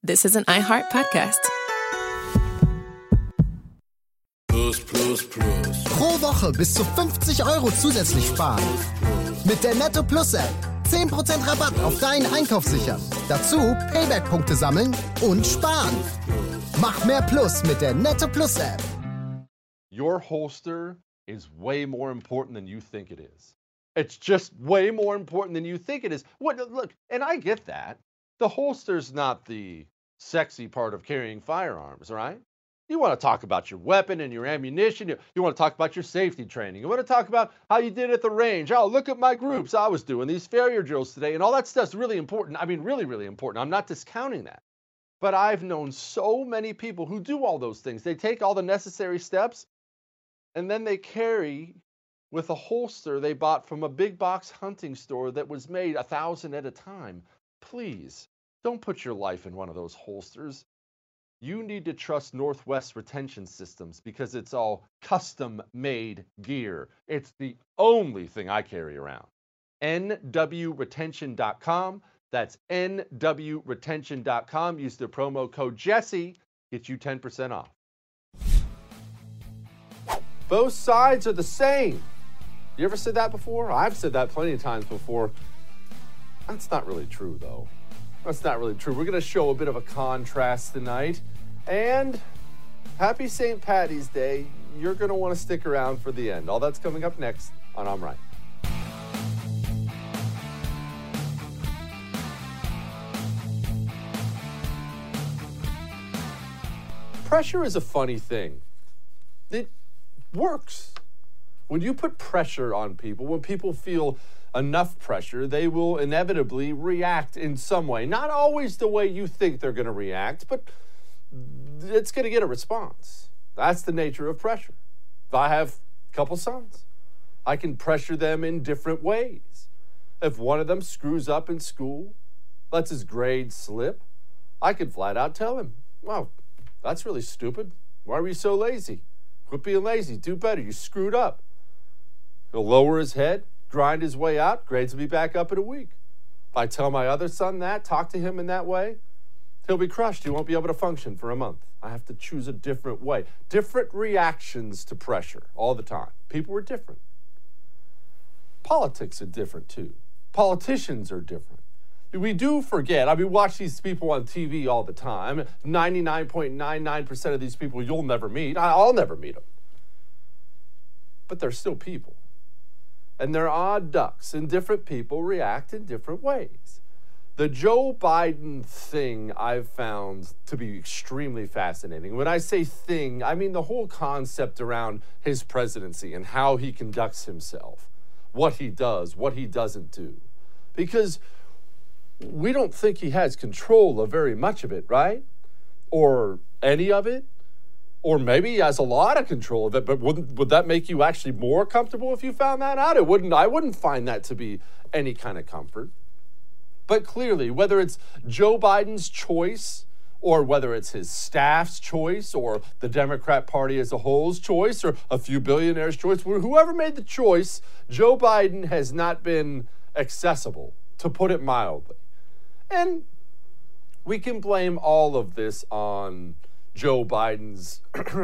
this is an iHeart podcast. Pro Woche bis zu 50 € zusätzlich sparen. Mit der Netto Plus App. 10% Rabatt auf deinen Einkauf sichern. Dazu Payback-Punkte sammeln und sparen. Mach mehr Plus mit der Netto Plus App. Your holster is way more important than you think it is. It's just way more important than you think it is. Look, and I get that. The holster's not the sexy part of carrying firearms, right? You want to talk about your weapon and your ammunition. You want to talk about your safety training. You want to talk about how you did at the range. Oh, look at my groups. I was doing these failure drills today. And all that stuff's really important. I mean, really, really important. I'm not discounting that. But I've known so many people who do all those things. They take all the necessary steps, and then they carry with a holster they bought from a big box hunting store that was made 1,000 at a time. Please, don't put your life in one of those holsters. You need to trust Northwest Retention Systems because it's all custom-made gear. It's the only thing I carry around. nwretention.com. That's nwretention.com. Use the promo code Jesse. Get you 10% off. Both sides are the same. You ever said that before? I've said that plenty of times before. That's not really true, though. That's not really true. We're going to show a bit of a contrast tonight. And happy St. Paddy's Day. You're going to want to stick around for the end. All that's coming up next on I'm Right. Pressure is a funny thing. It works. When you put pressure on people, when people feel enough pressure, they will inevitably react in some way. Not always the way you think they're going to react, but it's going to get a response. That's the nature of pressure. If I have a couple sons, I can pressure them in different ways. If one of them screws up in school, lets his grades slip, I can flat out tell him, well, that's really stupid. Why were you so lazy? Quit being lazy. Do better. You screwed up. He'll lower his head, grind his way out, grades will be back up in a week. If I tell my other son that, talk to him in that way, he'll be crushed. He won't be able to function for a month. I have to choose a different way. Different reactions to pressure all the time. People are different. Politics are different too. Politicians are different. We do forget. I mean, watch these people on TV all the time. 99.99% of these people you'll never meet. I'll never meet them. But they're still people. And they're odd ducks, and different people react in different ways. The Joe Biden thing I've found to be extremely fascinating. When I say thing, I mean the whole concept around his presidency and how he conducts himself, what he does, what he doesn't do. Because we don't think he has control of very much of it, right? Or any of it. Or maybe he has a lot of control of it, but would that make you actually more comfortable if you found that out? I wouldn't find that to be any kind of comfort. But clearly, whether it's Joe Biden's choice, or whether it's his staff's choice, or the Democrat Party as a whole's choice, or a few billionaires' choice, whoever made the choice, Joe Biden has not been accessible, to put it mildly. And we can blame all of this on Joe Biden's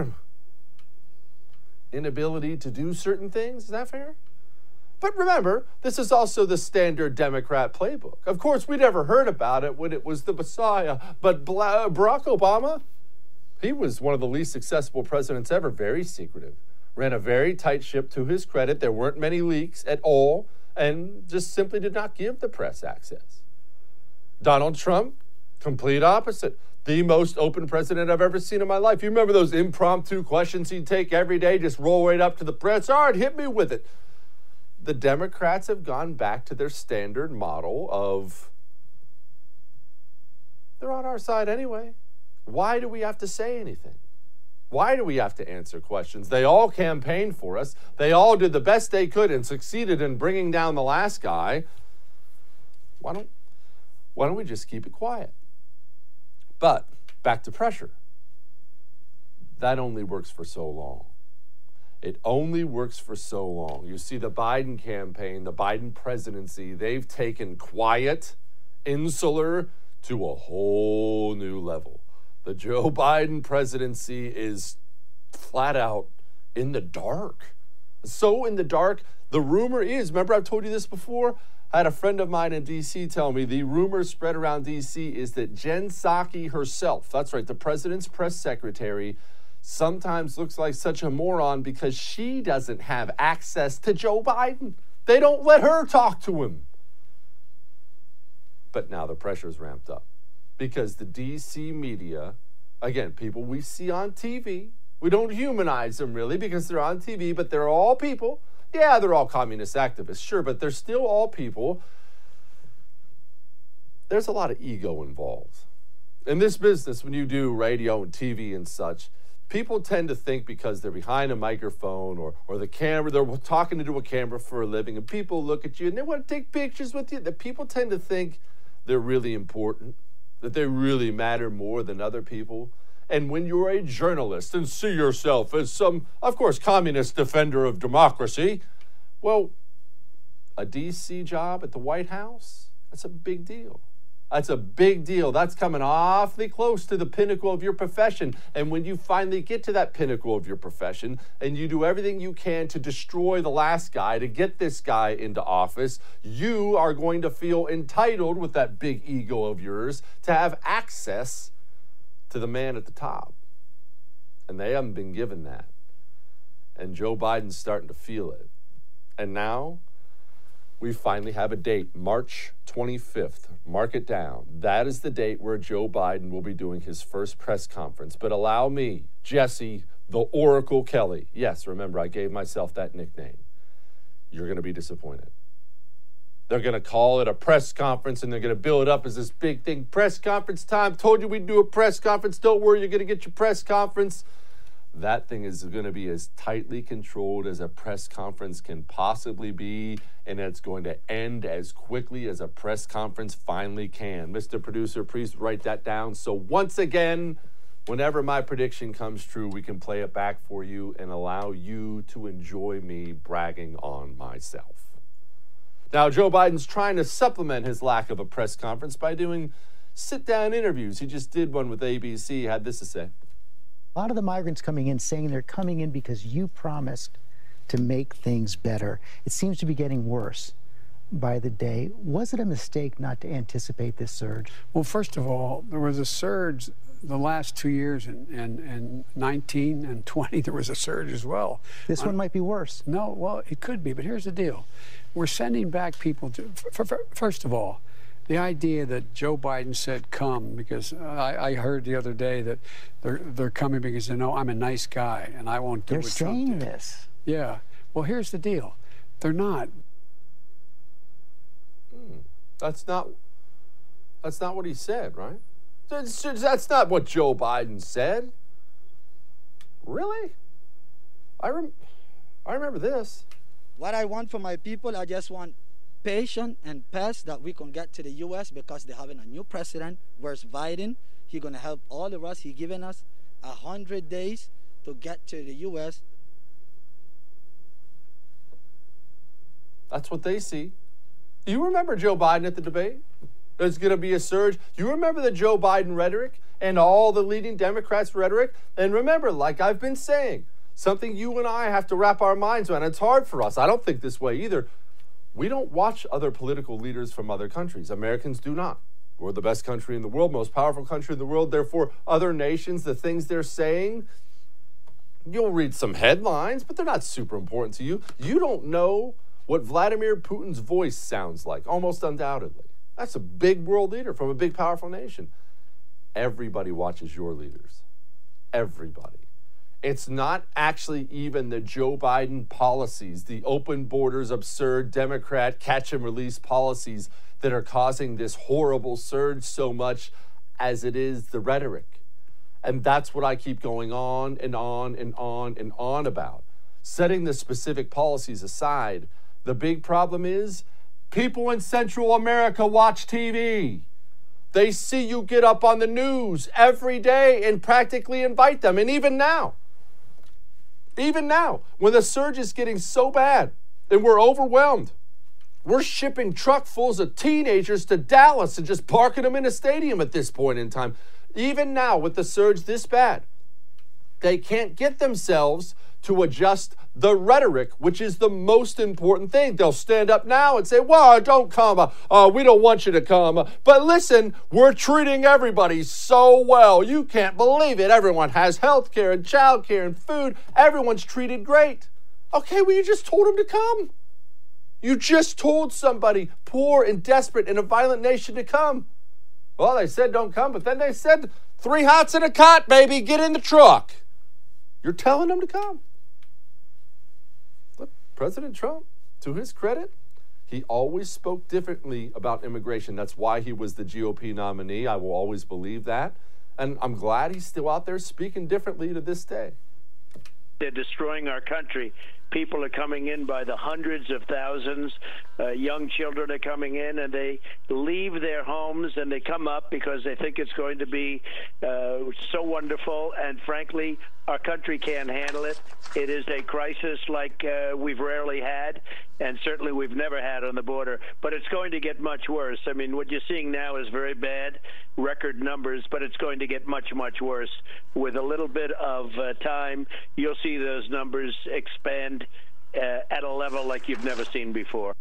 inability to do certain things. Is that fair? But remember, this is also the standard Democrat playbook. Of course, we never heard about it when it was the Messiah, but Barack Obama, he was one of the least successful presidents ever, very secretive. Ran a very tight ship to his credit. There weren't many leaks at all, and just simply did not give the press access. Donald Trump, complete opposite. The most open president I've ever seen in my life. You remember those impromptu questions he'd take every day, just roll right up to the press? All right, hit me with it. The Democrats have gone back to their standard model of, they're on our side anyway. Why do we have to say anything? Why do we have to answer questions? They all campaigned for us. They all did the best they could and succeeded in bringing down the last guy. Why don't we just keep it quiet? But back to pressure. That only works for so long. It only works for so long. You see the Biden campaign, the Biden presidency, they've taken quiet, insular, to a whole new level. The Joe Biden presidency is flat out in the dark. So in the dark, the rumor is, remember I've told you this before? I had a friend of mine in D.C. tell me the rumor spread around D.C. is that Jen Psaki herself, that's right, the president's press secretary, sometimes looks like such a moron because she doesn't have access to Joe Biden. They don't let her talk to him. But now the pressure's ramped up because the D.C. media, again, people we see on TV, we don't humanize them really because they're on TV, but they're all people. Yeah, they're all communist activists, sure, but they're still all people. There's a lot of ego involved. In this business, when you do radio and TV and such, people tend to think because they're behind a microphone or the camera, they're talking into a camera for a living, and people look at you and they want to take pictures with you, that people tend to think they're really important, that they really matter more than other people. And when you're a journalist and see yourself as some, of course, communist defender of democracy, well, a D.C. job at the White House, that's a big deal. That's a big deal. That's coming awfully close to the pinnacle of your profession. And when you finally get to that pinnacle of your profession and you do everything you can to destroy the last guy, to get this guy into office, you are going to feel entitled with that big ego of yours to have access to the man at the top. And they haven't been given that. And Joe Biden's starting to feel it. And now we finally have a date, March 25th. Mark it down. That is the date where Joe Biden will be doing his first press conference. But allow me, Jesse, the Oracle Kelly. Yes, remember, I gave myself that nickname. You're going to be disappointed. They're going to call it a press conference, and they're going to build it up as this big thing. Press conference time. Told you we'd do a press conference. Don't worry, you're going to get your press conference. That thing is going to be as tightly controlled as a press conference can possibly be, and it's going to end as quickly as a press conference finally can. Mr. Producer, please write that down. So once again, whenever my prediction comes true, we can play it back for you and allow you to enjoy me bragging on myself. Now, Joe Biden's trying to supplement his lack of a press conference by doing sit-down interviews. He just did one with ABC. He had this to say. A lot of the migrants coming in saying they're coming in because you promised to make things better. It seems to be getting worse by the day. Was it a mistake not to anticipate this surge? Well, first of all, there was a surge the last 2 years, and 19 and 20, there was a surge as well. This one might be worse. No, well, it could be, but here's the deal. We're sending back people to, first of all, the idea that Joe Biden said come, because I heard the other day that they're coming because they know I'm a nice guy and I won't do what Trump did. They're saying this. Yeah. Well, here's the deal. They're not. That's not what he said, right? That's not what Joe Biden said. Really? I remember this. What I want for my people, I just want patience and pace that we can get to the U.S. because they're having a new president, whereas Biden, he's going to help all of us. He's given us 100 days to get to the U.S. That's what they see. You remember Joe Biden at the debate? There's going to be a surge. You remember the Joe Biden rhetoric and all the leading Democrats' rhetoric? And remember, like I've been saying, something you and I have to wrap our minds around. It's hard for us. I don't think this way either. We don't watch other political leaders from other countries. Americans do not. We're the best country in the world, most powerful country in the world. Therefore, other nations, the things they're saying, you'll read some headlines, but they're not super important to you. You don't know what Vladimir Putin's voice sounds like, almost undoubtedly. That's a big world leader from a big, powerful nation. Everybody watches your leaders. Everybody. It's not actually even the Joe Biden policies, the open borders, absurd Democrat catch and release policies that are causing this horrible surge so much as it is the rhetoric. And that's what I keep going on and on and on and on about. Setting the specific policies aside, the big problem is people in Central America watch TV. They see you get up on the news every day and practically invite them. And even now, when the surge is getting so bad and we're overwhelmed, We're shipping truckfuls of teenagers to Dallas and just parking them in a stadium at this point in time. Even now, with the surge this bad, they can't get themselves to adjust the rhetoric, which is the most important thing. They'll stand up now and say, well, don't come. We don't want you to come. But listen, we're treating everybody so well. You can't believe it. Everyone has health care and child care and food. Everyone's treated great. Okay, well, you just told them to come. You just told somebody poor and desperate in a violent nation to come. Well, they said don't come, but then they said 3 hots and a cot, baby. Get in the truck. You're telling them to come. Look, President Trump, to his credit, he always spoke differently about immigration. That's why he was the GOP nominee. I will always believe that. And I'm glad he's still out there speaking differently to this day. They're destroying our country. People are coming in by the hundreds of thousands. Young children are coming in, and they leave their homes and they come up because they think it's going to be so wonderful. And frankly, our country can't handle it. It is a crisis like we've rarely had, and certainly we've never had on the border. But it's going to get much worse. I mean, what you're seeing now is very bad, record numbers, but it's going to get much, much worse. With a little bit of time, you'll see those numbers expand at a level like you've never seen before.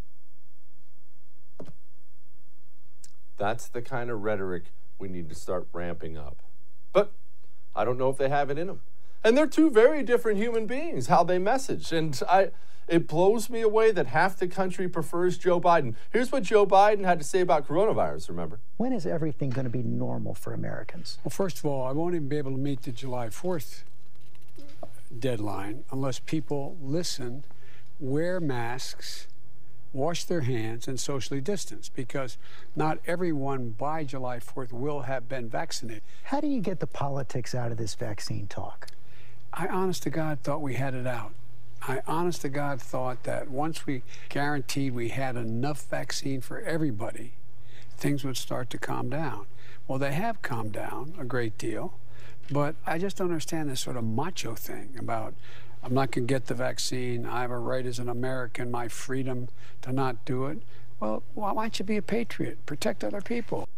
That's the kind of rhetoric we need to start ramping up. But I don't know if they have it in them. And they're two very different human beings, how they message. And it blows me away that half the country prefers Joe Biden. Here's what Joe Biden had to say about coronavirus, remember? When is everything going to be normal for Americans? Well, first of all, I won't even be able to meet the July 4th deadline unless people listen, wear masks, wash their hands, and socially distance, because not everyone by July 4th will have been vaccinated. How do you get the politics out of this vaccine talk? I, honest to God, thought we had it out. I, honest to God, thought that once we guaranteed we had enough vaccine for everybody, things would start to calm down. Well, they have calmed down a great deal, but I just don't understand this sort of macho thing about I'm not going to get the vaccine, I have a right as an American, my freedom to not do it. Well, why don't you be a patriot? Protect other people.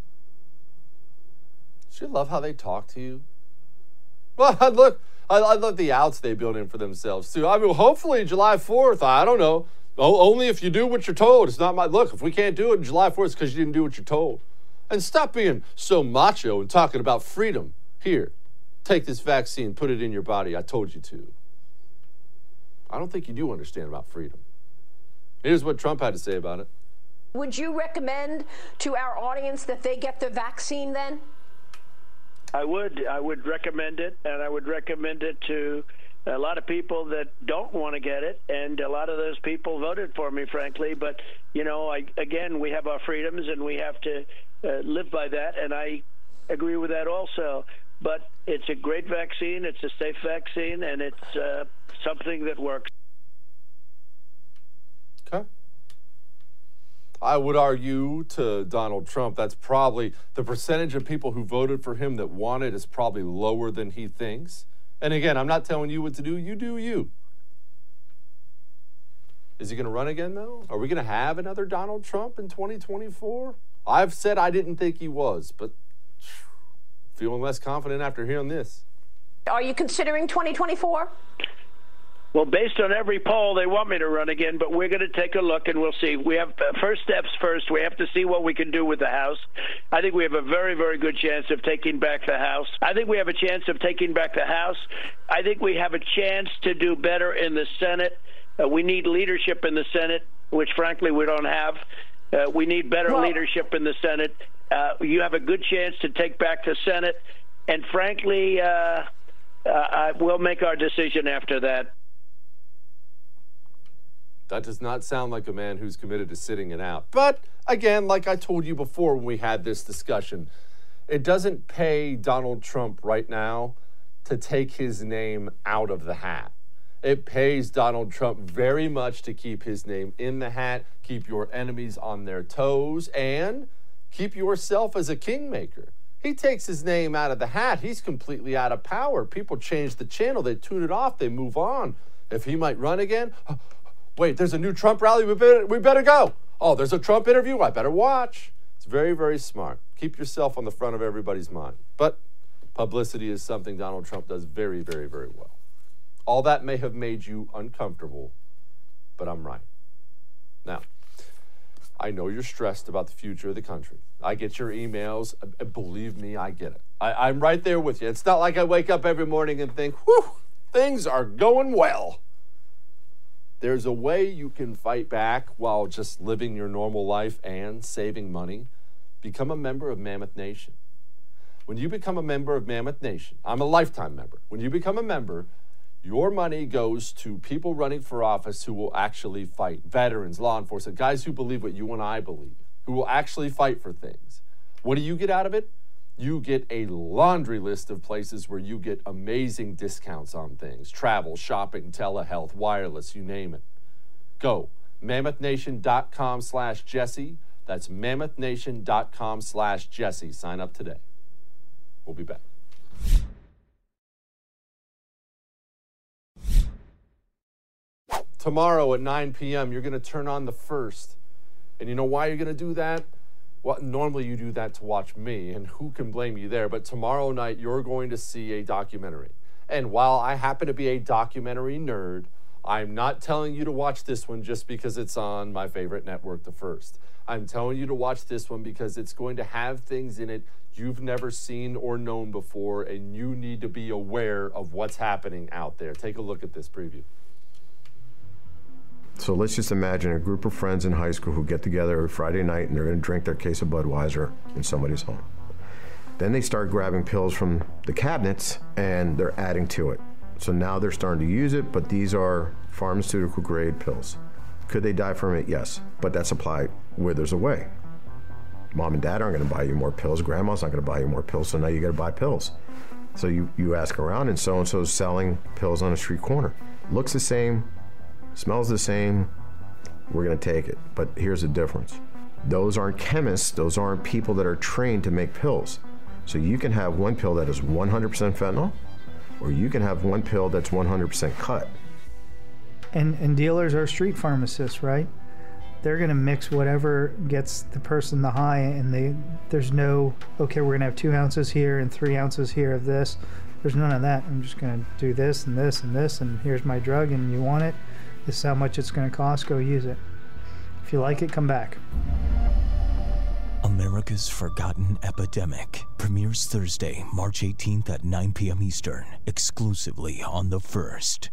Don't you love how they talk to you? Well, look, I love the outs they build in for themselves, too. I mean, hopefully July 4th, I don't know. Only if you do what you're told. It's not my, look, if we can't do it July 4th, it's because you didn't do what you're told. And stop being so macho and talking about freedom. Here, take this vaccine, put it in your body. I told you to. I don't think you do understand about freedom. Here's what Trump had to say about it. Would you recommend to our audience that they get the vaccine then? I would recommend it, and I would recommend it to a lot of people that don't want to get it, and a lot of those people voted for me, frankly. But, you know, again, we have our freedoms, and we have to live by that, and I agree with that also. But it's a great vaccine, it's a safe vaccine, and it's something that works. Okay. I would argue to Donald Trump, that's probably the percentage of people who voted for him that want it is probably lower than he thinks. And again, I'm not telling you what to do. You do you. Is he going to run again, though? Are we going to have another Donald Trump in 2024? I've said I didn't think he was, but feeling less confident after hearing this. Are you considering 2024? Well, based on every poll, they want me to run again, but we're going to take a look and we'll see. We have first steps first. We have to see what we can do with the House. I think we have a very, very good chance of taking back the House. I think we have a chance of taking back the House. I think we have a chance to do better in the Senate. We need leadership in the Senate, which, frankly, we don't have. We need better leadership in the Senate. You have a good chance to take back the Senate. And, frankly, we'll make our decision after that. That does not sound like a man who's committed to sitting it out. But again, like I told you before when we had this discussion, it doesn't pay Donald Trump right now to take his name out of the hat. It pays Donald Trump very much to keep his name in the hat, keep your enemies on their toes, and keep yourself as a kingmaker. He takes his name out of the hat. He's completely out of power. People change the channel. They tune it off. They move on. If he might run again, Wait, there's a new Trump rally. We better go. Oh, there's a Trump interview. I better watch. It's very, very smart. Keep yourself on the front of everybody's mind. But publicity is something Donald Trump does very, very, very well. All that may have made you uncomfortable, but I'm right. Now, I know you're stressed about the future of the country. I get your emails. Believe me, I get it. I'm right there with you. It's not like I wake up every morning and think, whew, things are going well. There's a way you can fight back while just living your normal life and saving money. Become a member of Mammoth Nation. When you become a member of Mammoth Nation, I'm a lifetime member. When you become a member, your money goes to people running for office who will actually fight. Veterans, law enforcement, guys who believe what you and I believe, who will actually fight for things. What do you get out of it? You get a laundry list of places where you get amazing discounts on things. Travel, shopping, telehealth, wireless, you name it. Go. MammothNation.com/Jesse. That's MammothNation.com/Jesse. Sign up today. We'll be back. Tomorrow at 9 p.m., you're going to turn on The First. And you know why you're going to do that? Well, normally you do that to watch me, and who can blame you there? But tomorrow night, you're going to see a documentary. And while I happen to be a documentary nerd, I'm not telling you to watch this one just because it's on my favorite network, The First. I'm telling you to watch this one because it's going to have things in it you've never seen or known before, and you need to be aware of what's happening out there. Take a look at this preview. So let's just imagine a group of friends in high school who get together every Friday night and they're going to drink their case of Budweiser in somebody's home. Then they start grabbing pills from the cabinets and they're adding to it. So now they're starting to use it, but these are pharmaceutical grade pills. Could they die from it? Yes, but that's applied where there's a way. Mom and dad aren't going to buy you more pills. Grandma's not going to buy you more pills, so now you got to buy pills. So you ask around and so-and-so's selling pills on a street corner. Looks the same, smells the same, we're going to take it. But here's the difference. Those aren't chemists, those aren't people that are trained to make pills. So you can have one pill that is 100% fentanyl, or you can have one pill that's 100% cut. And dealers are street pharmacists, right? They're going to mix whatever gets the person the high, and there's no, okay, we're going to have 2 ounces here and 3 ounces here of this. There's none of that. I'm just going to do this and this and this, and here's my drug, and you want it. This is how much it's going to cost. Go use it. If you like it, come back. America's Forgotten Epidemic premieres Thursday, March 18th at 9 p.m. Eastern, exclusively on The First.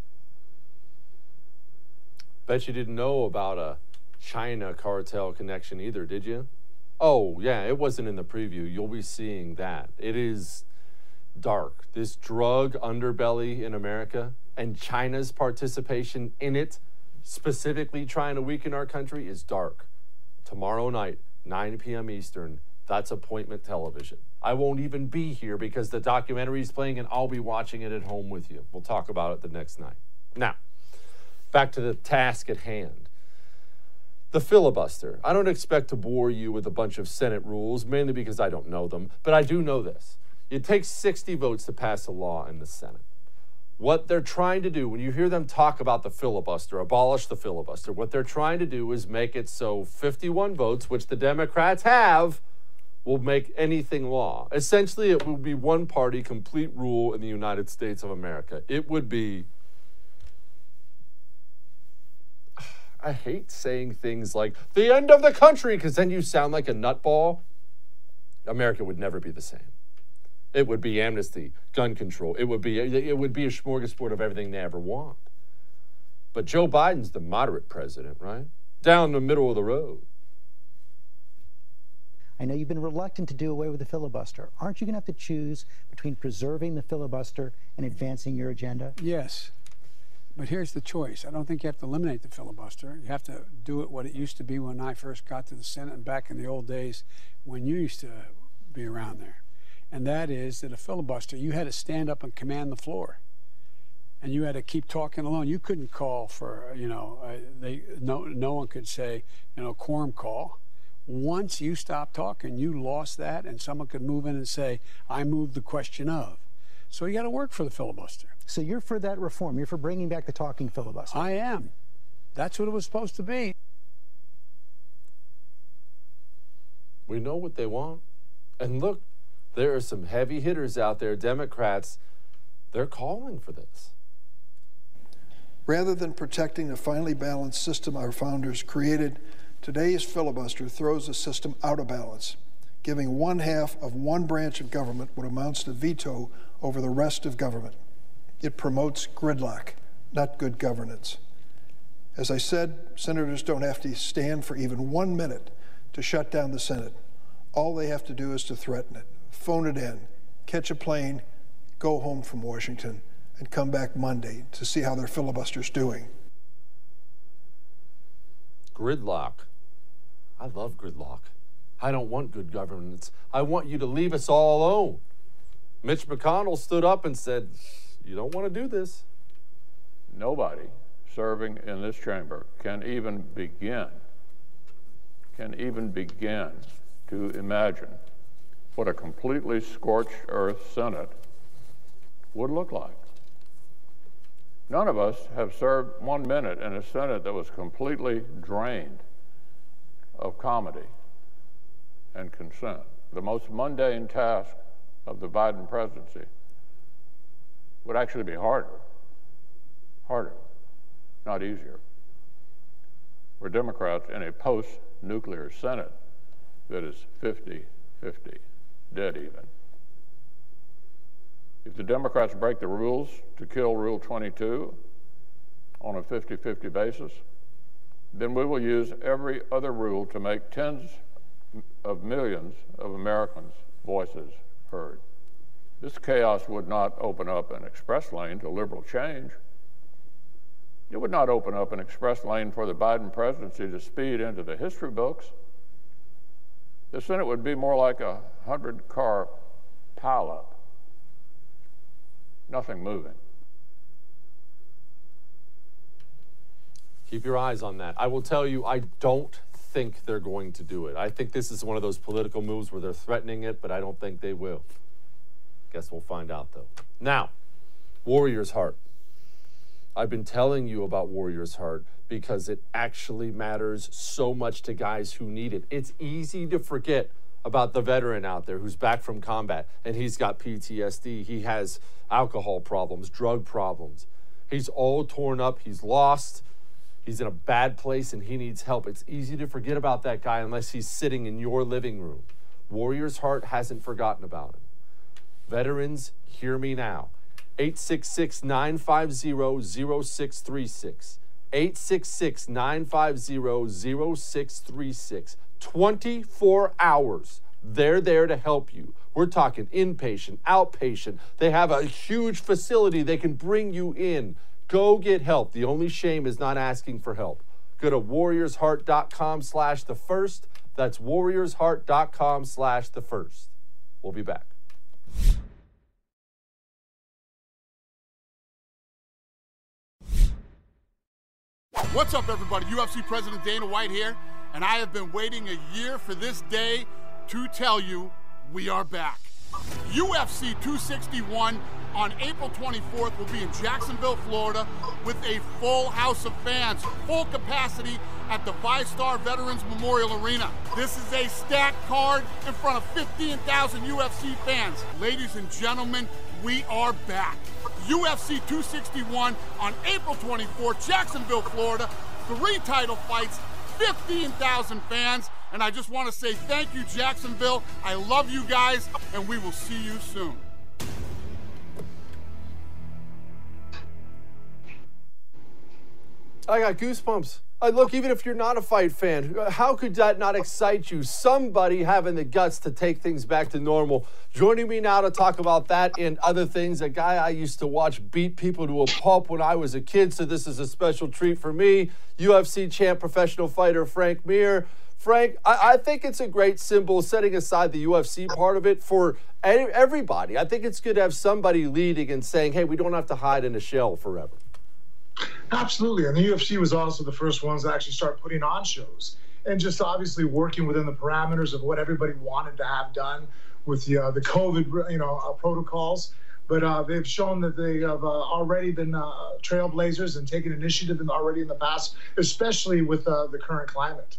Bet you didn't know about a China cartel connection either, did you? Oh, yeah, it wasn't in the preview. You'll be seeing that. It is dark. This drug underbelly in America and China's participation in it, specifically trying to weaken our country, is dark. Tomorrow night, 9 p.m. Eastern, that's appointment television. I won't even be here because the documentary is playing and I'll be watching it at home with you. We'll talk about it the next night. Now, back to the task at hand. The filibuster. I don't expect to bore you with a bunch of Senate rules, mainly because I don't know them, but I do know this. It takes 60 votes to pass a law in the Senate. What they're trying to do, when you hear them talk about the filibuster, abolish the filibuster, what they're trying to do is make it so 51 votes, which the Democrats have, will make anything law. Essentially, it will be one party complete rule in the United States of America. It would be, I hate saying things like the end of the country, because then you sound like a nutball. America would never be the same. It would be amnesty, gun control. It would be a smorgasbord of everything they ever want. But Joe Biden's the moderate president, right? Down the middle of the road. I know you've been reluctant to do away with the filibuster. Aren't you going to have to choose between preserving the filibuster and advancing your agenda? Yes. But here's the choice. I don't think you have to eliminate the filibuster. You have to do it what it used to be when I first got to the Senate and back in the old days when you used to be around there. And that is that a filibuster, you had to stand up and command the floor. And you had to keep talking alone. You couldn't call for, no one could say, quorum call. Once you stopped talking, you lost that, and someone could move in and say, I moved the question of. So you got to work for the filibuster. So you're for that reform. You're for bringing back the talking filibuster. I am. That's what it was supposed to be. We know what they want. And look, there are some heavy hitters out there, Democrats. They're calling for this. Rather than protecting the finely balanced system our founders created, today's filibuster throws the system out of balance, giving one half of one branch of government what amounts to veto over the rest of government. It promotes gridlock, not good governance. As I said, senators don't have to stand for even 1 minute to shut down the Senate. All they have to do is to threaten it, phone it in, catch a plane, go home from Washington, and come back Monday to see how their filibuster's doing. Gridlock. I love gridlock. I don't want good governance. I want you to leave us all alone. Mitch McConnell stood up and said, you don't want to do this. Nobody serving in this chamber can even begin to imagine what a completely scorched earth Senate would look like. None of us have served 1 minute in a Senate that was completely drained of comedy and consent. The most mundane task of the Biden presidency would actually be harder, not easier. We're Democrats in a post-nuclear Senate that is 50-50, dead even. If the Democrats break the rules to kill Rule 22 on a 50-50 basis, then we will use every other rule to make tens of millions of Americans' voices heard. This chaos would not open up an express lane to liberal change. It would not open up an express lane for the Biden presidency to speed into the history books. The Senate would be more like a 100-car pileup. Nothing moving. Keep your eyes on that. I will tell you, I don't think they're going to do it. I think this is one of those political moves where they're threatening it, but I don't think they will. Guess we'll find out, though. Now, Warrior's Heart. I've been telling you about Warrior's Heart because it actually matters so much to guys who need it. It's easy to forget about the veteran out there who's back from combat and he's got PTSD. He has alcohol problems, drug problems. He's all torn up. He's lost. He's in a bad place and he needs help. It's easy to forget about that guy unless he's sitting in your living room. Warrior's Heart hasn't forgotten about him. Veterans, hear me now. 866-950-0636. 866-950-0636. 24 hours. They're there to help you. We're talking inpatient, outpatient. They have a huge facility. They can bring you in. Go get help. The only shame is not asking for help. Go to warriorsheart.com/thefirst. That's warriorsheart.com/thefirst. We'll be back. What's up, everybody? UFC President Dana White here, and I have been waiting a year for this day to tell you we are back. UFC 261 on April 24th will be in Jacksonville, Florida, with a full house of fans, full capacity at the VyStar Veterans Memorial Arena. This is a stacked card in front of 15,000 UFC fans. Ladies and gentlemen, we are back. UFC 261 on April 24th, Jacksonville, Florida. 3 title fights, 15,000 fans. And I just want to say thank you, Jacksonville. I love you guys, and we will see you soon. I got goosebumps. Look, even if you're not a fight fan, how could that not excite you? Somebody having the guts to take things back to normal. Joining me now to talk about that and other things, a guy I used to watch beat people to a pulp when I was a kid, so this is a special treat for me. UFC champ, professional fighter Frank Mir. Frank, I think it's a great symbol, setting aside the UFC part of it, for everybody. I think it's good to have somebody leading and saying, hey, we don't have to hide in a shell forever. Absolutely. And the UFC was also the first ones to actually start putting on shows and just obviously working within the parameters of what everybody wanted to have done with the COVID, protocols. But they've shown that they have already been trailblazers and taken initiative already in the past, especially with the current climate.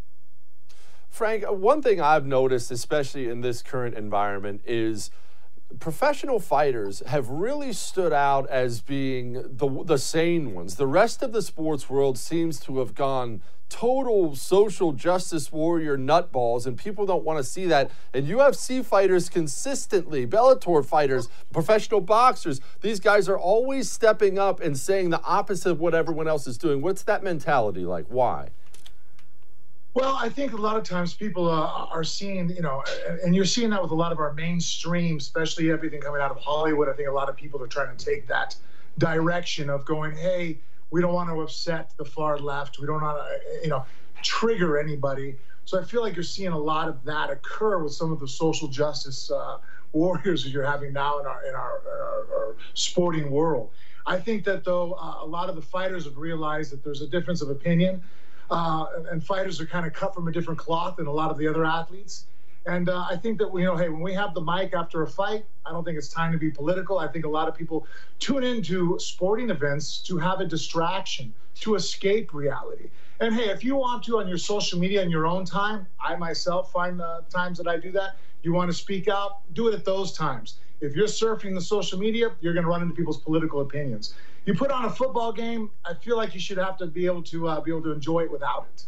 Frank, one thing I've noticed, especially in this current environment, is professional fighters have really stood out as being the sane ones. The rest of the sports world seems to have gone total social justice warrior nutballs, and people don't want to see that. And UFC fighters consistently, Bellator fighters, professional boxers, these guys are always stepping up and saying the opposite of what everyone else is doing. What's that mentality like? Why? Well, I think a lot of times people are seeing, and you're seeing that with a lot of our mainstream, especially everything coming out of Hollywood. I think a lot of people are trying to take that direction of going, hey, we don't want to upset the far left. We don't want to, trigger anybody. So I feel like you're seeing a lot of that occur with some of the social justice warriors that you're having now in our sporting world. I think that, though, a lot of the fighters have realized that there's a difference of opinion, and fighters are kind of cut from a different cloth than a lot of the other athletes. And I think that, hey, when we have the mic after a fight, I don't think it's time to be political. I think a lot of people tune into sporting events to have a distraction, to escape reality. And hey, if you want to on your social media in your own time, I myself find times that I do that. You want to speak out, do it at those times. If you're surfing the social media, you're going to run into people's political opinions. You put on a football game, I feel like you should have to be able to enjoy it without it.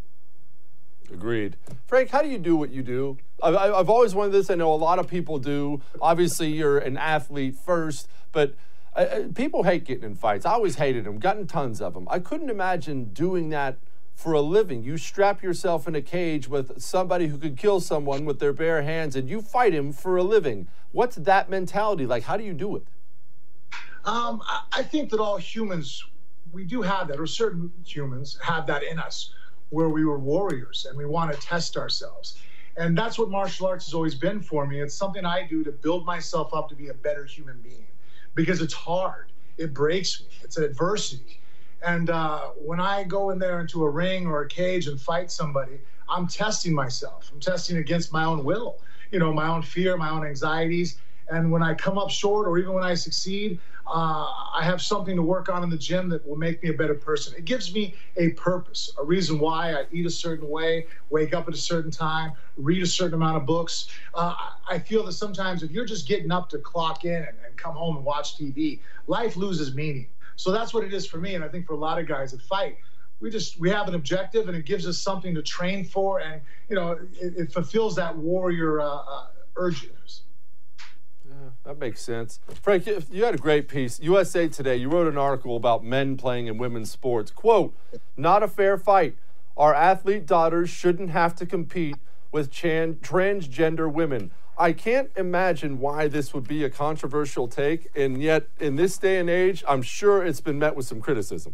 Agreed. Frank, how do you do what you do? I've always wanted this. I know a lot of people do. Obviously, you're an athlete first, but people hate getting in fights. I always hated them, gotten tons of them. I couldn't imagine doing that for a living. You strap yourself in a cage with somebody who could kill someone with their bare hands, and you fight him for a living. What's that mentality like? How do you do it? I think that all humans, we do have that, or certain humans have that in us, where we were warriors and we want to test ourselves. And that's what martial arts has always been for me. It's something I do to build myself up to be a better human being, because it's hard. It breaks me. It's an adversity. And when I go in there into a ring or a cage and fight somebody, I'm testing myself. I'm testing against my own will, my own fear, my own anxieties. And when I come up short, or even when I succeed, I have something to work on in the gym that will make me a better person. It gives me a purpose, a reason why I eat a certain way, wake up at a certain time, read a certain amount of books. I feel that sometimes if you're just getting up to clock in and come home and watch TV, life loses meaning. So that's what it is for me. And I think for a lot of guys that fight, we have an objective, and it gives us something to train for. And, it fulfills that warrior urges. That makes sense. Frank, you had a great piece. USA Today, you wrote an article about men playing in women's sports. Quote, "Not a fair fight. Our athlete daughters shouldn't have to compete with transgender women." I can't imagine why this would be a controversial take, and yet in this day and age, I'm sure it's been met with some criticism.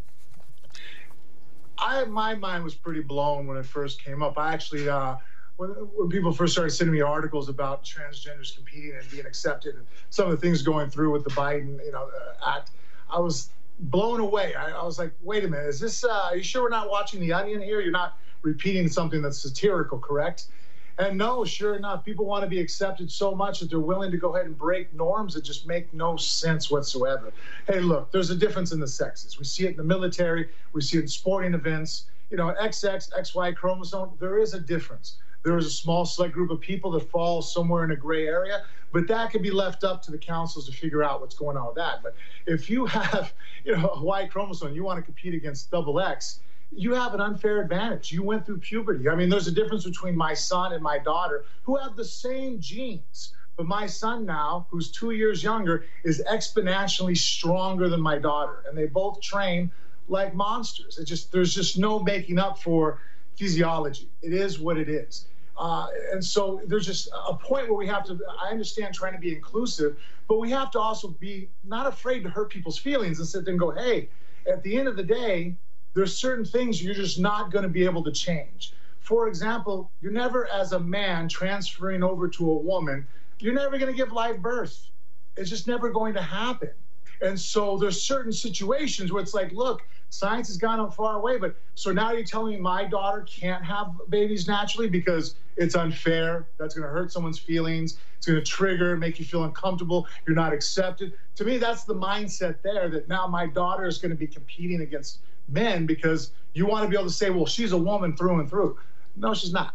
My mind was pretty blown when it first came up. I actually... When people first started sending me articles about transgenders competing and being accepted, and some of the things going through with the Biden, act, I was blown away. I was like, wait a minute, is this, are you sure we're not watching The Onion here? You're not repeating something that's satirical, correct? And no, sure enough, people want to be accepted so much that they're willing to go ahead and break norms that just make no sense whatsoever. Hey, look, there's a difference in the sexes. We see it in the military. We see it in sporting events. XX, XY chromosome, there is a difference. There is a small select group of people that fall somewhere in a gray area, but that can be left up to the councils to figure out what's going on with that. But if you have, a Y chromosome, you want to compete against XX, you have an unfair advantage. You went through puberty. I mean, there's a difference between my son and my daughter who have the same genes. But my son now, who's 2 years younger, is exponentially stronger than my daughter. And they both train like monsters. There's just no making up for physiology. It is what it is. And so there's just a point where we have to, I understand trying to be inclusive, but we have to also be not afraid to hurt people's feelings and sit there and go, hey, at the end of the day, there's certain things you're just not going to be able to change. For example, you're never, as a man transferring over to a woman, you're never going to give live birth. It's just never going to happen. And so there's certain situations where it's like, look, science has gone far away, but so now you're telling me my daughter can't have babies naturally because it's unfair, that's going to hurt someone's feelings, it's going to trigger, make you feel uncomfortable, you're not accepted. To me, that's the mindset there, that now my daughter is going to be competing against men because you want to be able to say, well, she's a woman through and through. No, she's not.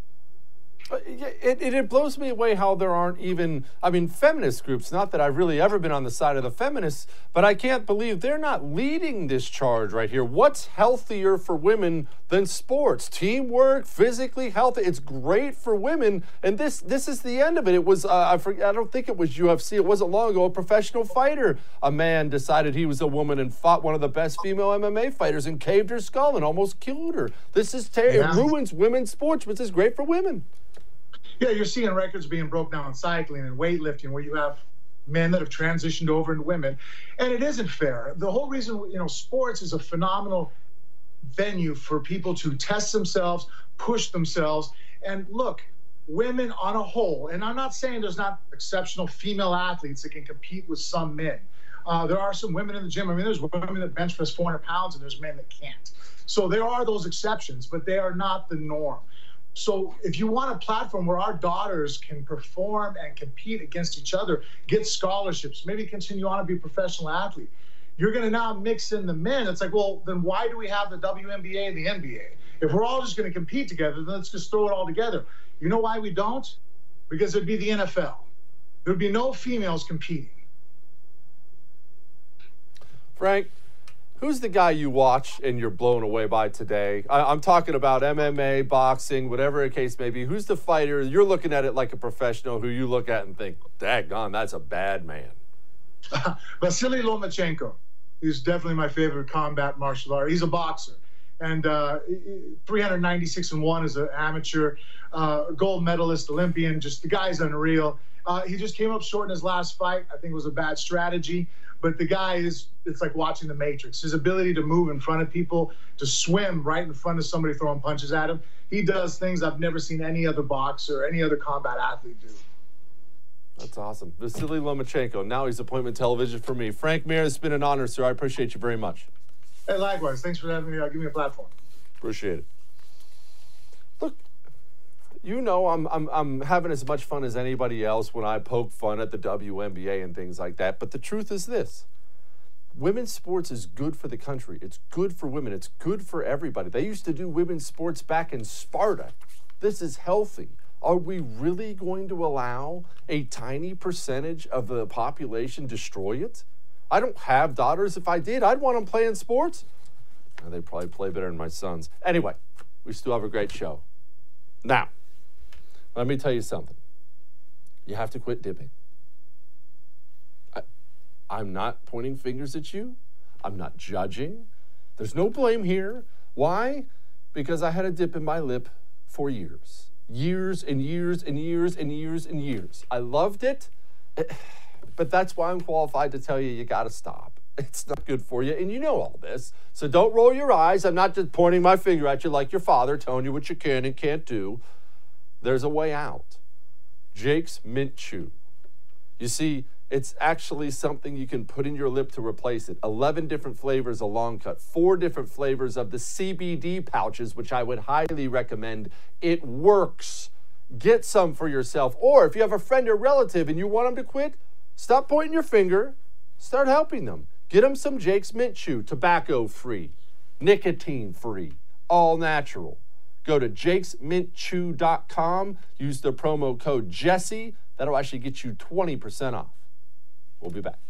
It blows me away how there aren't even, I mean, feminist groups, not that I've really ever been on the side of the feminists, but I can't believe they're not leading this charge right here. What's healthier for women than sports? Teamwork, physically healthy. It's great for women, and this is the end of it. It was, I don't think it was UFC. It wasn't long ago, a professional fighter. A man decided he was a woman and fought one of the best female MMA fighters and caved her skull and almost killed her. This is terrible. It ruins women's sports, which is great for women. Yeah, you're seeing records being broke now in cycling and weightlifting where you have men that have transitioned over into women. And it isn't fair. The whole reason, sports is a phenomenal venue for people to test themselves, push themselves. And look, women on a whole, and I'm not saying there's not exceptional female athletes that can compete with some men. There are some women in the gym. I mean, there's women that bench press 400 pounds and there's men that can't. So there are those exceptions, but they are not the norm. So if you want a platform where our daughters can perform and compete against each other, get scholarships, maybe continue on to be a professional athlete, you're going to now mix in the men. It's like, well, then why do we have the WNBA and the NBA? If we're all just going to compete together, then let's just throw it all together. You know why we don't? Because it'd be the NFL. There'd be no females competing. Frank, who's the guy you watch and you're blown away by today? I'm talking about MMA, boxing, whatever the case may be. Who's the fighter? You're looking at it like a professional who you look at and think, daggone, that's a bad man. Vasily Lomachenko. He's definitely my favorite combat martial art. He's a boxer. And 396-1 as an amateur, gold medalist, Olympian. Just the guy's unreal. He just came up short in his last fight. I think it was a bad strategy. But the guy it's like watching The Matrix. His ability to move in front of people, to swim right in front of somebody throwing punches at him. He does things I've never seen any other boxer or any other combat athlete do. That's awesome. Vasily Lomachenko. Now he's appointment television for me. Frank Mir, it's been an honor, sir. I appreciate you very much. Hey, likewise. Thanks for having me. Give me a platform. Appreciate it. Look, I'm having as much fun as anybody else when I poke fun at the WNBA and things like that. But the truth is this. Women's sports is good for the country. It's good for women. It's good for everybody. They used to do women's sports back in Sparta. This is healthy. Are we really going to allow a tiny percentage of the population destroy it? I don't have daughters. If I did, I'd want them playing sports. They'd probably play better than my sons. Anyway, we still have a great show. Now, let me tell you something. You have to quit dipping. I'm not pointing fingers at you. I'm not judging. There's no blame here. Why? Because I had a dip in my lip for years. Years and years and years and years and years. I loved it, but that's why I'm qualified to tell you, you got to stop. It's not good for you, and you know all this. So don't roll your eyes. I'm not just pointing my finger at you like your father, telling you what you can and can't do. There's a way out. Jake's Mint Chew. You see, it's actually something you can put in your lip to replace it. 11 different flavors of long cut, 4 different flavors of the CBD pouches, which I would highly recommend. It works. Get some for yourself. Or if you have a friend or relative and you want them to quit, stop pointing your finger. Start helping them. Get them some Jake's Mint Chew, tobacco-free, nicotine-free, all natural. Go to jakesmintchew.com. Use the promo code Jesse. That'll actually get you 20% off. We'll be back.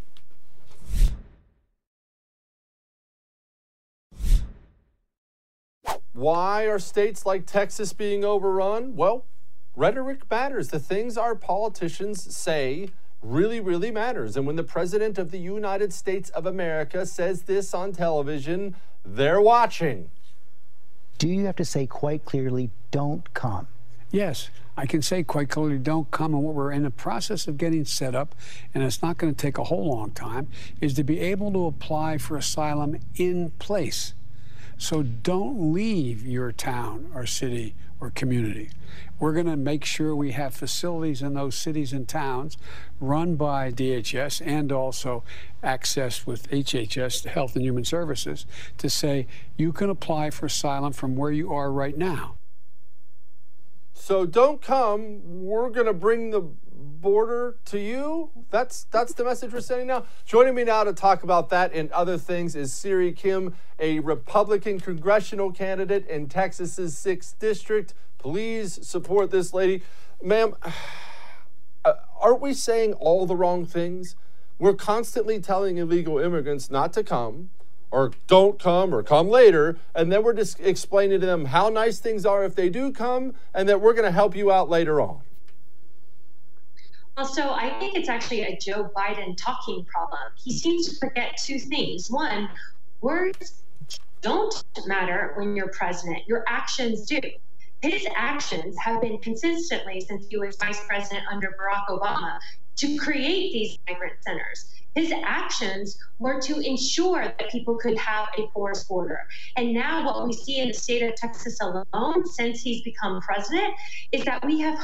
Why are states like Texas being overrun? Well, rhetoric matters. The things our politicians say really, really matters. And when the President of the United States of America says this on television, they're watching. Do you have to say quite clearly, don't come? Yes, I can say quite clearly, don't come. And what we're in the process of getting set up, and it's not going to take a whole long time, is to be able to apply for asylum in place. So don't leave your town or city or community. We're going to make sure we have facilities in those cities and towns run by DHS and also accessed with HHS, Health and Human Services, to say you can apply for asylum from where you are right now. So don't come. We're going to bring the border to you. That's the message we're sending now. Joining me now to talk about that and other things is Siri Kim, a Republican congressional candidate in Texas's 6th District. Please support this lady. Ma'am, aren't we saying all the wrong things? We're constantly telling illegal immigrants not to come, or don't come, or come later, and then we're just explaining to them how nice things are if they do come, and that we're going to help you out later on. Well, so I think it's actually a Joe Biden talking problem. He seems to forget two things. One, words don't matter when you're president. Your actions do. His actions have been consistently, since he was vice president under Barack Obama, to create these migrant centers. His actions were to ensure that people could have a porous border. And now what we see in the state of Texas alone, since he's become president, is that we have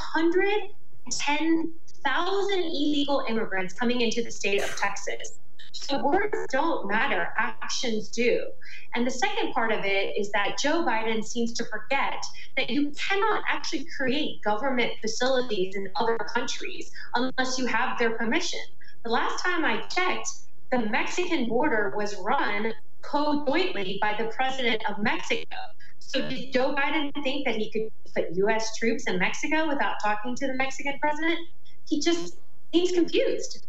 110,000 illegal immigrants coming into the state of Texas. So words don't matter, actions do. And the second part of it is that Joe Biden seems to forget that you cannot actually create government facilities in other countries unless you have their permission. The last time I checked, the Mexican border was run co-jointly by the president of Mexico. So did Joe Biden think that he could put U.S. troops in Mexico without talking to the Mexican president? He just seems confused.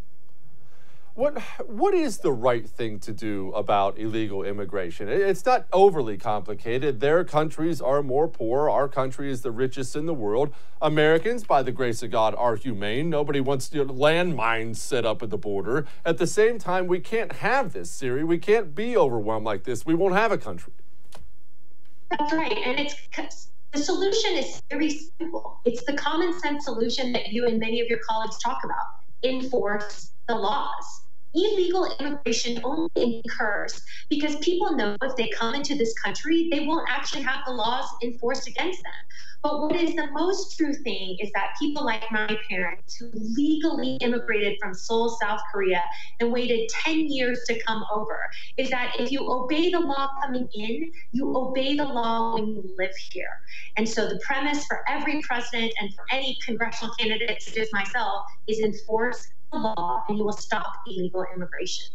What is the right thing to do about illegal immigration? It's not overly complicated. Their countries are more poor. Our country is the richest in the world. Americans, by the grace of God, are humane. Nobody wants landmines set up at the border. At the same time, we can't have this, Siri. We can't be overwhelmed like this. We won't have a country. That's right. And the solution is very simple. It's the common sense solution that you and many of your colleagues talk about. Enforce the laws. Illegal immigration only occurs because people know if they come into this country, they won't actually have the laws enforced against them. But what is the most true thing is that people like my parents who legally immigrated from Seoul, South Korea, and waited 10 years to come over, is that if you obey the law coming in, you obey the law when you live here. And so the premise for every president and for any congressional candidate such as myself is enforce law, and you will stop illegal immigration.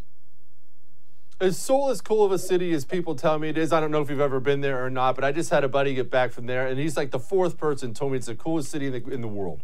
Is Seoul as cool of a city as people tell me it is? I don't know if you've ever been there or not, but I just had a buddy get back from there, and he's like the 4th person told me it's the coolest city in the world.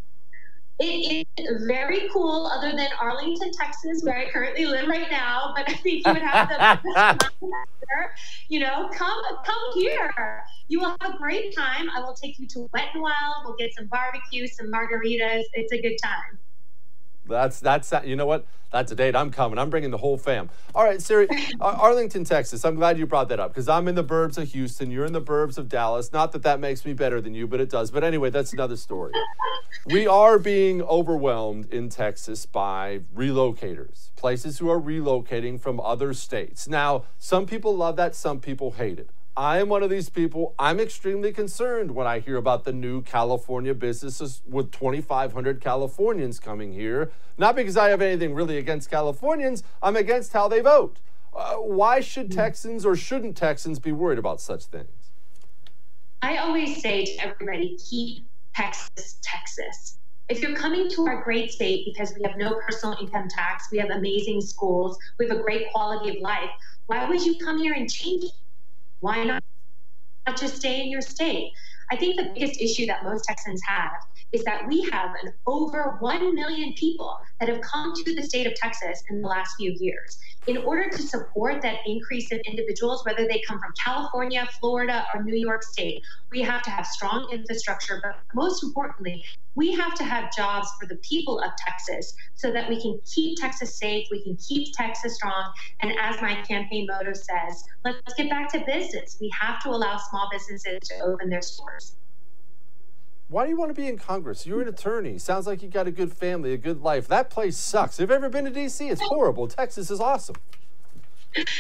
It is very cool, other than Arlington, Texas, where I currently live right now. But I think you would have the best time there. Come here. You will have a great time. I will take you to Wet n Wild. We'll get some barbecue, some margaritas. It's a good time. That's you know what? That's a date. I'm coming. I'm bringing the whole fam. All right, Siri, Arlington, Texas. I'm glad you brought that up because I'm in the burbs of Houston. You're in the burbs of Dallas. Not that makes me better than you, but it does. But anyway, that's another story. We are being overwhelmed in Texas by relocators, places who are relocating from other states. Now, some people love that. Some people hate it. I am one of these people. I'm extremely concerned when I hear about the new California businesses with 2,500 Californians coming here. Not because I have anything really against Californians. I'm against how they vote. Why should Texans or shouldn't Texans be worried about such things? I always say to everybody, keep Texas, Texas. If you're coming to our great state because we have no personal income tax, we have amazing schools, we have a great quality of life, why would you come here and change it? Why not just stay in your state? I think the biggest issue that most Texans have is that we have over 1 million people that have come to the state of Texas in the last few years. In order to support that increase of individuals, whether they come from California, Florida, or New York State, we have to have strong infrastructure, but most importantly, we have to have jobs for the people of Texas so that we can keep Texas safe, we can keep Texas strong, and as my campaign motto says, let's get back to business. We have to allow small businesses to open their stores. Why do you want to be in Congress? You're an attorney. Sounds like you got a good family, a good life. That place sucks. Have you ever been to D.C.? It's horrible. Texas is awesome.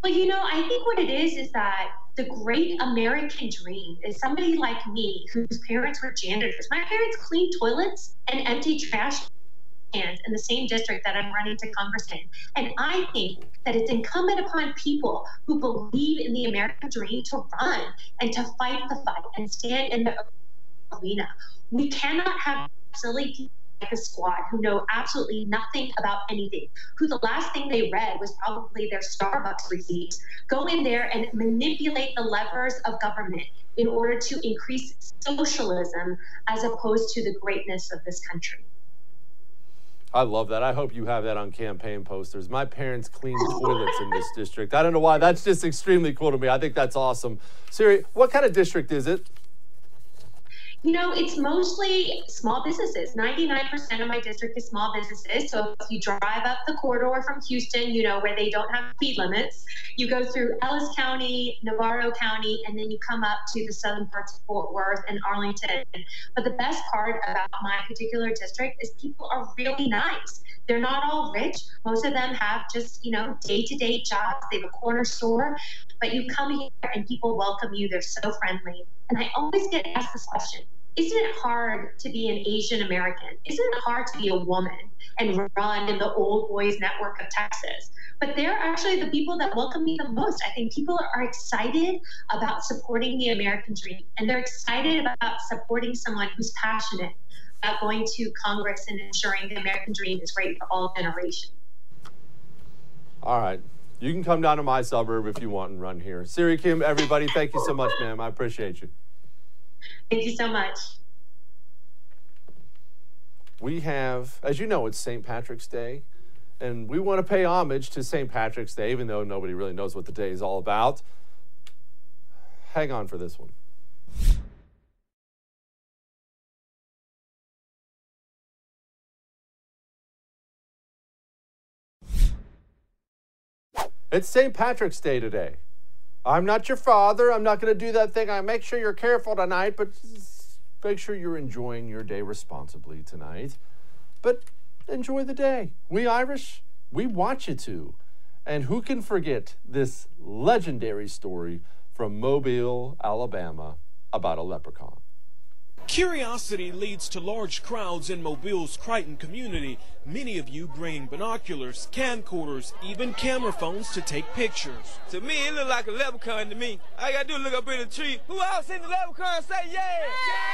Well, I think what it is that the great American dream is somebody like me whose parents were janitors. My parents cleaned toilets and emptied trash cans in the same district that I'm running to Congress in. And I think that it's incumbent upon people who believe in the American dream to run and to fight the fight and stand in the arena. We cannot have silly people like a squad who know absolutely nothing about anything, who the last thing they read was probably their Starbucks receipts, go in there and manipulate the levers of government in order to increase socialism as opposed to the greatness of this country. I love that. I hope you have that on campaign posters. My parents cleaned toilets in this district. I don't know why. That's just extremely cool to me. I think that's awesome. Siri, what kind of district is it? It's mostly small businesses. 99% of my district is small businesses. So if you drive up the corridor from Houston, where they don't have speed limits, you go through Ellis County, Navarro County, and then you come up to the southern parts of Fort Worth and Arlington. But the best part about my particular district is people are really nice. They're not all rich. Most of them have just, day-to-day jobs. They have a corner store. But you come here and people welcome you. They're so friendly. And I always get asked this question. Isn't it hard to be an Asian American? Isn't it hard to be a woman and run in the old boys network of Texas? But they're actually the people that welcome me the most. I think people are excited about supporting the American dream. And they're excited about supporting someone who's passionate about going to Congress and ensuring the American dream is great for all generations. All right. You can come down to my suburb if you want and run here. Siri Kim, everybody, thank you so much, ma'am. I appreciate you. Thank you so much. We have, as you know, it's St. Patrick's Day, and we want to pay homage to St. Patrick's Day, even though nobody really knows what the day is all about. Hang on for this one. It's St. Patrick's Day today. I'm not your father. I'm not going to do that thing. I make sure you're careful tonight, but make sure you're enjoying your day responsibly tonight. But enjoy the day. We Irish, we want you to. And who can forget this legendary story from Mobile, Alabama, about a leprechaun? Curiosity leads to large crowds in Mobile's Crichton community, many of you bringing binoculars, camcorders, even camera phones to take pictures. To me, it look like a leprechaun to me. All you gotta do is look up in the tree. Who else seen the leprechaun? Say yeah!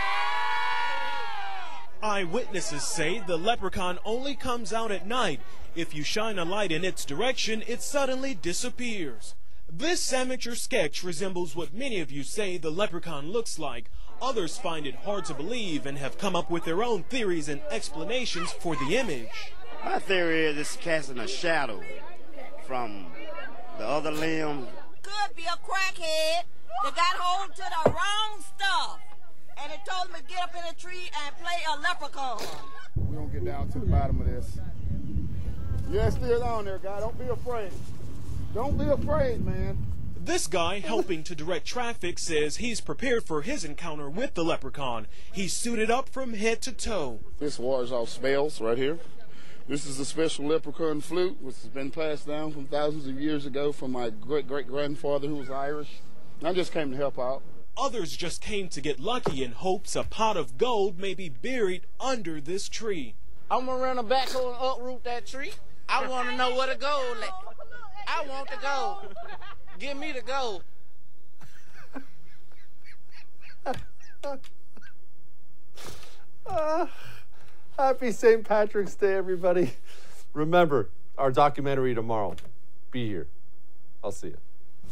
Eyewitnesses say the leprechaun only comes out at night. If you shine a light in its direction, it suddenly disappears. This amateur sketch resembles what many of you say the leprechaun looks like. Others find it hard to believe and have come up with their own theories and explanations for the image. My theory is it's casting a shadow from the other limb. Could be a crackhead that got hold to the wrong stuff, and it told him to get up in a tree and play a leprechaun. We're going to get down to the bottom of this. Yeah, it's still on there, guy. Don't be afraid. Don't be afraid, man. This guy, helping to direct traffic, says he's prepared for his encounter with the leprechaun. He's suited up from head to toe. This wars off spells right here. This is a special leprechaun flute, which has been passed down from thousands of years ago from my great-great-grandfather who was Irish. I just came to help out. Others just came to get lucky in hopes a pot of gold may be buried under this tree. I'm going to run a backhoe and uproot that tree. I want to know where the gold is. I want the gold. Give me the gold. Happy St. Patrick's Day, everybody. Remember, our documentary tomorrow. Be here. I'll see you.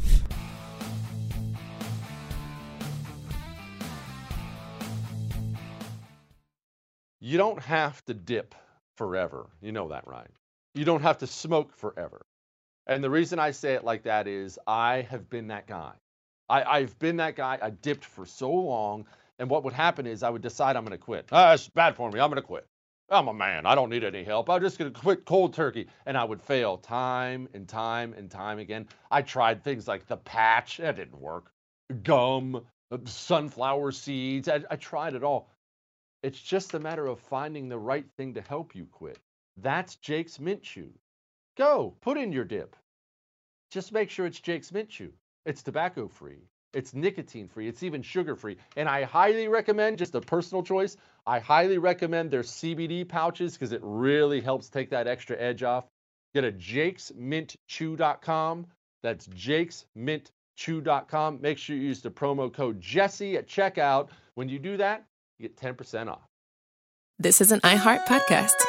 You don't have to dip forever. You know that, right? You don't have to smoke forever. And the reason I say it like that is I have been that guy. I've been that guy. I dipped for so long. And what would happen is I would decide I'm going to quit. It's bad for me. I'm going to quit. I'm a man. I don't need any help. I'm just going to quit cold turkey. And I would fail time and time and time again. I tried things like the patch. That didn't work. Gum, sunflower seeds. I tried it all. It's just a matter of finding the right thing to help you quit. That's Jake's Mint Chews. Go, put in your dip. just make sure it's Jake's Mint Chew. It's tobacco-free. It's nicotine-free. It's even sugar-free. And I highly recommend, just a personal choice, I highly recommend their CBD pouches because it really helps take that extra edge off. Get a jakesmintchew.com. That's jakesmintchew.com. Make sure you use the promo code Jesse at checkout. When you do that, you get 10% off. This is an iHeart podcast.